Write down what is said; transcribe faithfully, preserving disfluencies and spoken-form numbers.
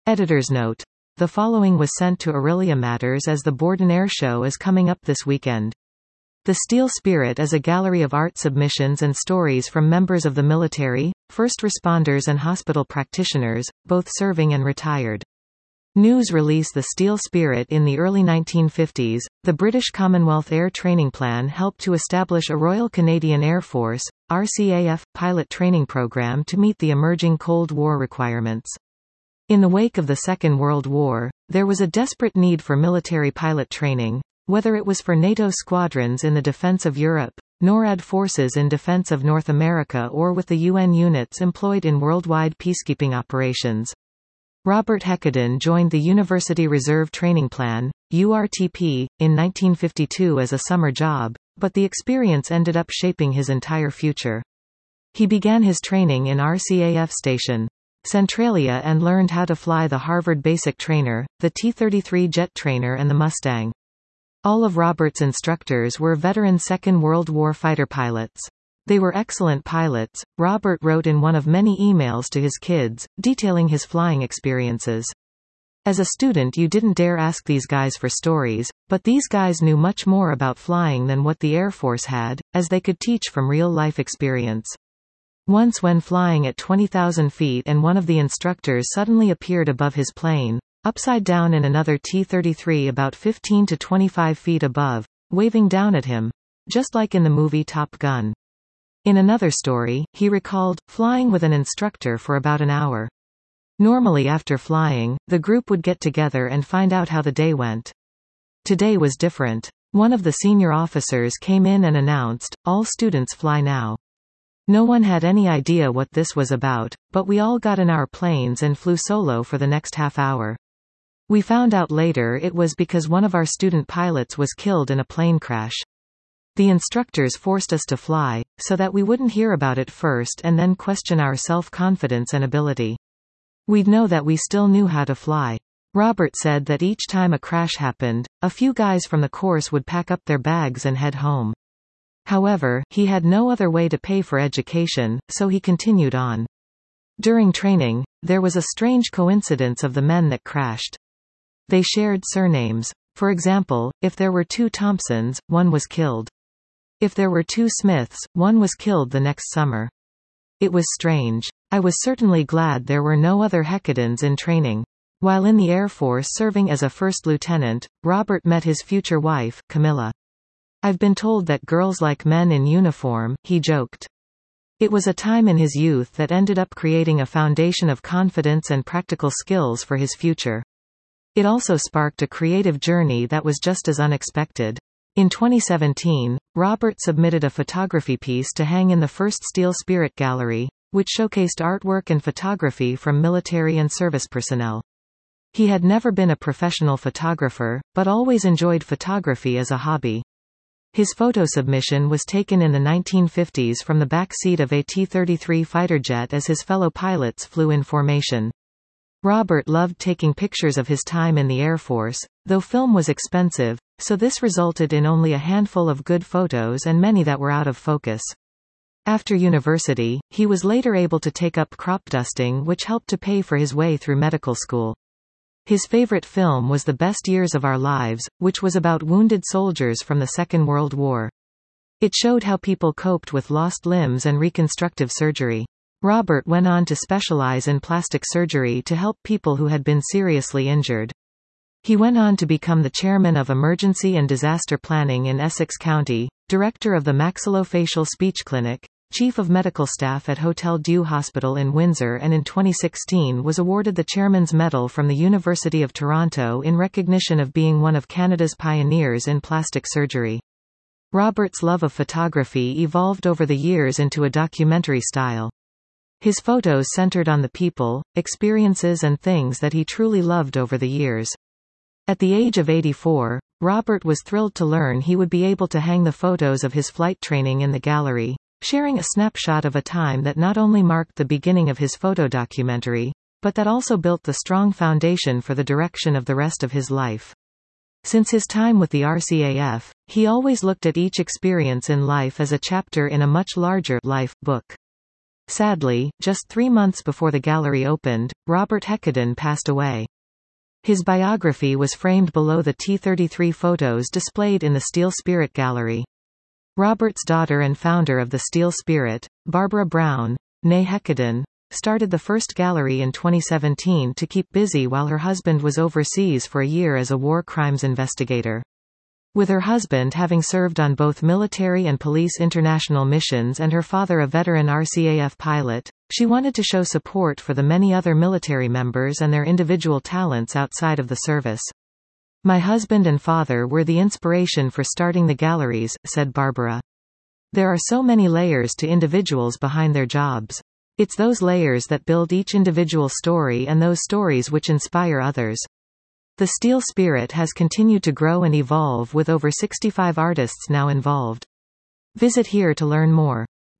Editor's note. The following was sent to Aurelia Matters as the Borden Air Show is coming up this weekend. The Steel Spirit is a gallery of art submissions and stories from members of the military, first responders and hospital practitioners, both serving and retired. News release. The Steel Spirit. In the early nineteen fifties, the British Commonwealth Air Training Plan helped to establish a Royal Canadian Air Force, R C A F, pilot training program to meet the emerging Cold War requirements. In the wake of the Second World War, there was a desperate need for military pilot training, whether it was for NATO squadrons in the defense of Europe, NORAD forces in defense of North America, or with the U N units employed in worldwide peacekeeping operations. Robert Heckedon joined the University Reserve Training Plan, U R T P, in nineteen fifty-two as a summer job, but the experience ended up shaping his entire future. He began his training in R C A F Station Centralia and learned how to fly the Harvard Basic Trainer, the T thirty-three Jet Trainer and the Mustang. All of Robert's instructors were veteran Second World War fighter pilots. They were excellent pilots, Robert wrote in one of many emails to his kids, detailing his flying experiences. As a student you didn't dare ask these guys for stories, but these guys knew much more about flying than what the Air Force had, as they could teach from real-life experience. Once when flying at twenty thousand feet and one of the instructors suddenly appeared above his plane, upside down in another T thirty-three about fifteen to twenty-five feet above, waving down at him. Just like in the movie Top Gun. In another story, he recalled, flying with an instructor for about an hour. Normally after flying, the group would get together and find out how the day went. Today was different. One of the senior officers came in and announced, "All students fly now." No one had any idea what this was about, but we all got in our planes and flew solo for the next half hour. We found out later it was because one of our student pilots was killed in a plane crash. The instructors forced us to fly, so that we wouldn't hear about it first and then question our self-confidence and ability. We'd know that we still knew how to fly. Robert said that each time a crash happened, a few guys from the course would pack up their bags and head home. However, he had no other way to pay for education, so he continued on. During training, there was a strange coincidence of the men that crashed. They shared surnames. For example, if there were two Thompsons, one was killed. If there were two Smiths, one was killed the next summer. It was strange. I was certainly glad there were no other Heckedons in training. While in the Air Force serving as a first lieutenant, Robert met his future wife, Camilla. "I've been told that girls like men in uniform," he joked. It was a time in his youth that ended up creating a foundation of confidence and practical skills for his future. It also sparked a creative journey that was just as unexpected. In twenty seventeen, Robert submitted a photography piece to hang in the first Steel Spirit Gallery, which showcased artwork and photography from military and service personnel. He had never been a professional photographer, but always enjoyed photography as a hobby. His photo submission was taken in the nineteen fifties from the back seat of a T thirty-three fighter jet as his fellow pilots flew in formation. Robert loved taking pictures of his time in the Air Force, though film was expensive, so this resulted in only a handful of good photos and many that were out of focus. After university, he was later able to take up crop dusting, which helped to pay for his way through medical school. His favorite film was The Best Years of Our Lives, which was about wounded soldiers from the Second World War. It showed how people coped with lost limbs and reconstructive surgery. Robert went on to specialize in plastic surgery to help people who had been seriously injured. He went on to become the chairman of Emergency and Disaster Planning in Essex County, director of the Maxillofacial Speech Clinic, chief of medical staff at Hotel Dieu Hospital in Windsor, and in twenty sixteen was awarded the Chairman's Medal from the University of Toronto in recognition of being one of Canada's pioneers in plastic surgery. Robert's love of photography evolved over the years into a documentary style. His photos centered on the people, experiences and things that he truly loved over the years. At the age of eighty-four, Robert was thrilled to learn he would be able to hang the photos of his flight training in the gallery, sharing a snapshot of a time that not only marked the beginning of his photo documentary, but that also built the strong foundation for the direction of the rest of his life. Since his time with the R C A F, he always looked at each experience in life as a chapter in a much larger life book. Sadly, just three months before the gallery opened, Robert Heckedon passed away. His biography was framed below the T thirty-three photos displayed in the Steel Spirit Gallery. Robert's daughter and founder of the Steel Spirit, Barbara Brown, née Heckedon, started the first gallery in twenty seventeen to keep busy while her husband was overseas for a year as a war crimes investigator. With her husband having served on both military and police international missions and her father a veteran R C A F pilot, she wanted to show support for the many other military members and their individual talents outside of the service. "My husband and father were the inspiration for starting the galleries," said Barbara. "There are so many layers to individuals behind their jobs. It's those layers that build each individual story and those stories which inspire others." The Steel Spirit has continued to grow and evolve with over sixty-five artists now involved. Visit here to learn more.